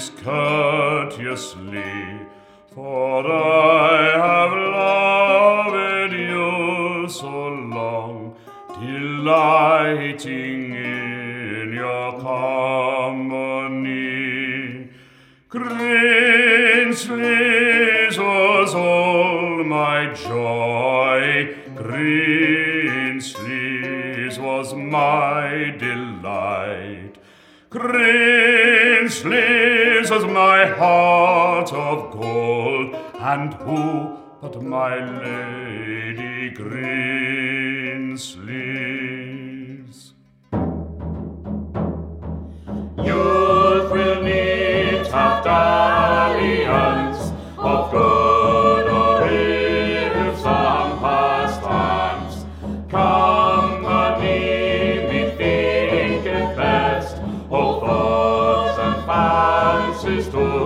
this courteously, for I have loved you so long, delighting in your company. Greensleeves was all my joy, Greensleeves was my delight. Greensleeves was my heart of gold, and who but my Lady Greensleeves? Youth will meet at dalliance of good or ill, some pastimes. Company methinketh best, all thoughts and fancies to